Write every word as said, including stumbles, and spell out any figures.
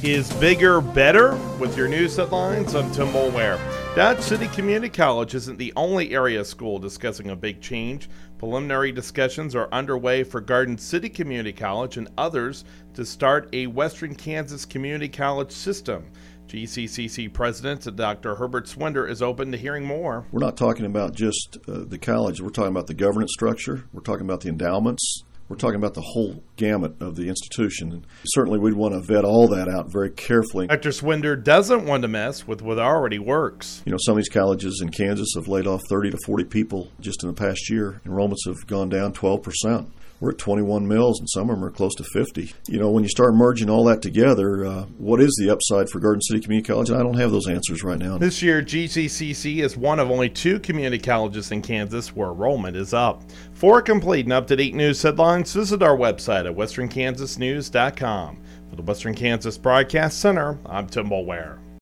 Is bigger better? With your news headlines, I'm Tim Mulware. Dodge City Community College isn't the only area school discussing a big change. Preliminary discussions are underway for Garden City Community College and others to start a Western Kansas Community College system. G C C C President Doctor Herbert Swinder is open to hearing more. We're not talking about just uh, the college. We're talking about the governance structure. We're talking about the endowments. We're talking about the whole gamut of the institution. And certainly we'd want to vet all that out very carefully. Doctor Swinder doesn't want to mess with what already works. You know, some of these colleges in Kansas have laid off thirty to forty people just in the past year. Enrollments have gone down twelve percent. We're at twenty-one mills, and some of them are close to fifty. You know, when you start merging all that together, uh, what is the upside for Garden City Community College? And I don't have those answers right now. This year, G C C C is one of only two community colleges in Kansas where enrollment is up. For complete and up-to-date news headlines, visit our website at western kansas news dot com. For the Western Kansas Broadcast Center, I'm Tim Mulware.